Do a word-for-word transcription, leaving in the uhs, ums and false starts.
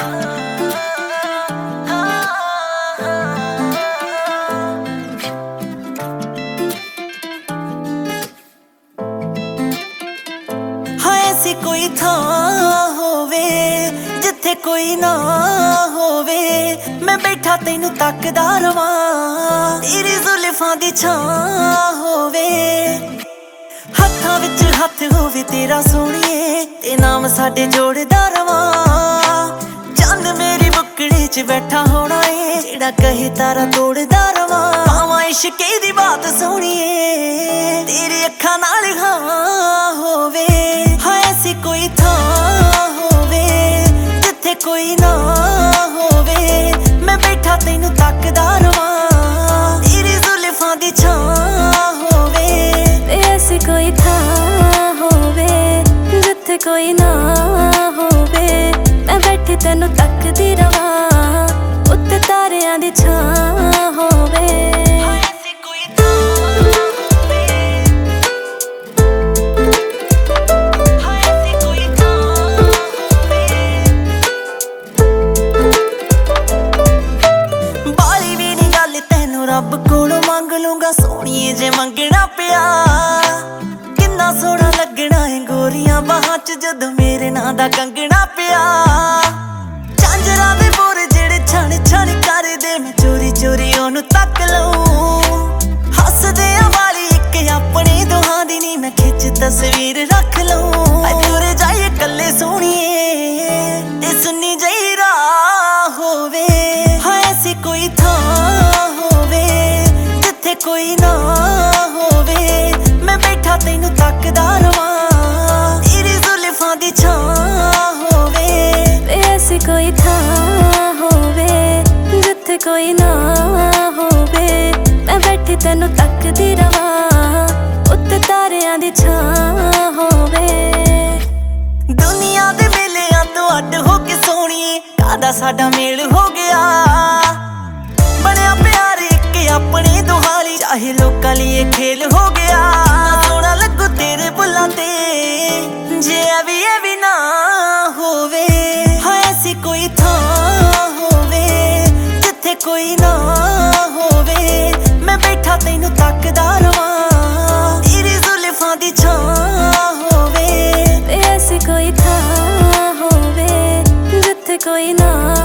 ऐसी कोई थां होवे जिथे कोई ना होवे, मैं बैठा तैनू तकदा रवां, तेरी जुल्फां दी छां होवे, हत्थां विच हत्थ होवे तेरा सोहणीए, ते नाम साडे जोड़दा रवां, चंद मेरी बुकड़े च बैठा होना ए, जेड़ा कहे तारा तोड़दा रवां, पावां इश्के दी बात सोहणीए, तेरी अखां नाल हां होवे। ऐसी कोई थां होवे जिथे कोई ना होवे, मैं बैठा तैनू तकदा रवां, तेरी जुल्फां दी छां होवे। ऐसी कोई थां होवे जिथे कोई ना होवे, मैं बैठी तैनू तकदी रवां, उत्ते तारियां दी छां होवे। रब कोलों मंग लूंगा सोहणीए जे मंगना पिया, किन्ना सोहना लगना है गोरियां बाहां च जदों मेरे नां दा कंगना पिया, झांजरां दे बोर जेड़े छण छण करदे, मैं चोरी चोरी ओनू तक लऊं, हसदे आ वाली इक अपने दोहां दी नी, मैं खिच तस्वीर रख लऊं, दूर जाइए कल्ले सोहणीए ते सुन्नी जही राह होवे। हाँ ऐसी कोई थां कोई ना होवे, मैं बैठा तैनू तकदा रवां, तेरी जुल्फां दी छां होवे। ऐसी कोई थां होवे जिथे कोई ना होवे, मैं बैठी तैनू तकदी रवां, उत्ते तारियां दी छां होवे। दुनिया दे मेलियां तो अड हो के सोहणीए, कादा साडा मेल हो गया, बनिया प्यार इक अपने दुहाली, चाहे लोकां लिए खेल हो गया, सोहना लगू तेरे बुल्लां ते जे अभी अभी ना होवे। हाँ ऐसी कोई थां होवे जिथे कोई ना होवे, मैं बैठा तैनू तकदा रवां, तेरी जुल्फां दी छां होवे। ऐसी कोई थां होवे जिथे कोई ना